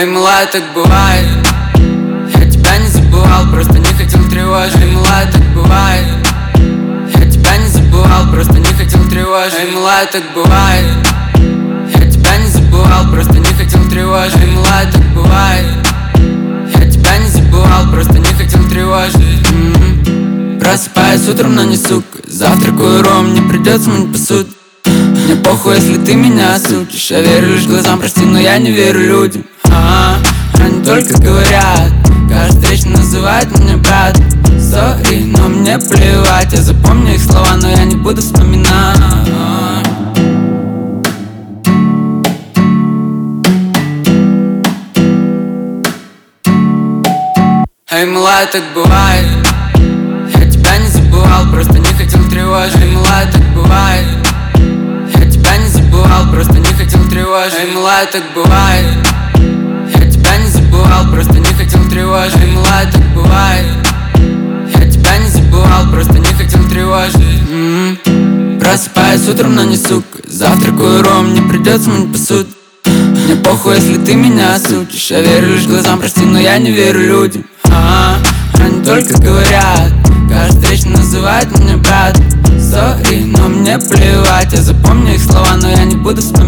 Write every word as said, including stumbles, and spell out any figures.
Эй, милая, так бывает. Я тебя не забывал, просто не хотел тревожить. Эй, милая, так бывает. Я тебя не забывал, просто не хотел тревожить. Эй, милая, так бывает. Я тебя не забывал, просто не хотел тревожить. Эй, милая, так бывает. Я тебя не забывал, просто не хотел тревожить. м-м. Просыпаюсь утром, но не сука. Завтракаю ром, мне придется мыть посуду. Мне похуй, если ты меня осудишь. Я верю лишь глазам, прости, но я не верю людям. А, они только говорят. Каждый встречный называет меня брат. Сори, но мне плевать. Я запомню их слова, но я не буду вспоминать. Эй, милая, так бывает. Я тебя не забывал, просто не хотел тревожить. Эй, милая, так бывает. Я тебя не забывал, просто не хотел тревожить. Эй, милая, так бывает. Я тебя не забывал, просто не хотел тревожить. Эй, милая, так бывает. Я тебя не забывал, просто не хотел тревожить. м-м. Просыпаюсь утром, но не сука. Завтракаю ром, мне придется мыть посуду. Мне похуй, если ты меня осудишь. Я верю лишь глазам, прости, но я не верю людям. А, они только говорят. Каждый встречный называет меня брат. Сори, но мне плевать. Я запомню их слова, но я не буду вспоминать.